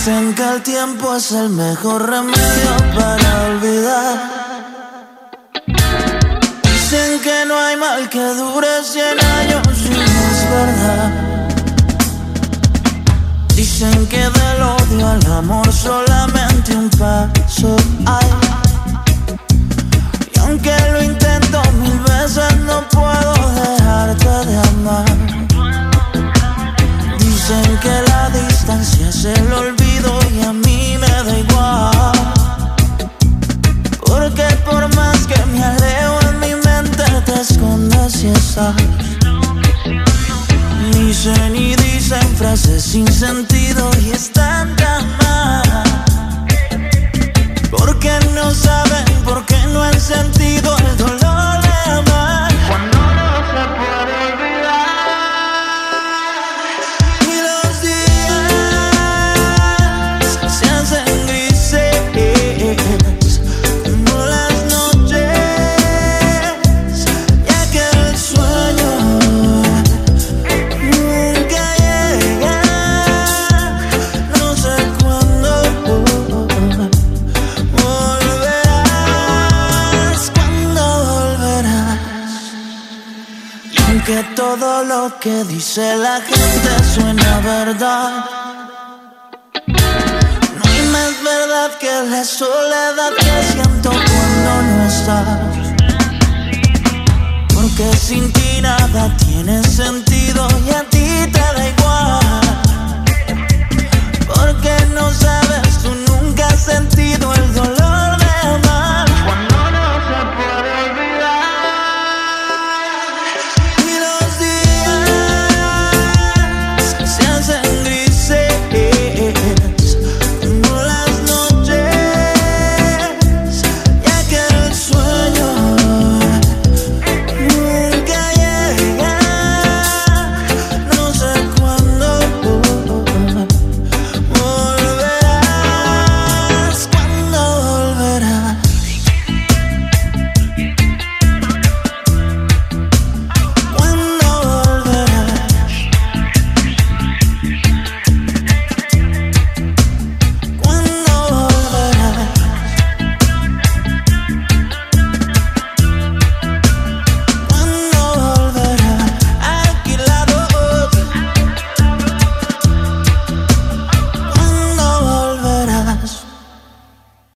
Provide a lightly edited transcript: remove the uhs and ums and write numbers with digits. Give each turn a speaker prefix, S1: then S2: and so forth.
S1: Dicen que el tiempo es el mejor remedio para olvidar. Dicen que no hay mal que dure 100 años y no es verdad. Dicen que del odio al amor solamente un paso hay. Y aunque lo intento 1000 veces no puedo dejarte de amar. Dicen que la distancia es el olvido y a mí me da igual. Porque por más que me alejo en mi mente te escondes y estás. Dicen y dicen frases sin sentido y están tan mal. Porque no saben, porque no han sentido el dolor de amar. Cuando no se puede olvidar. Y los días se hacen grises como las noches, ya que el sueño nunca llega. No sé cuándo volverás, cuándo volverás. Y aunque todo lo que dice la gente suena verdad, no hay más verdad que la soledad que siento cuando no estás. Porque sin ti nada tiene sentido.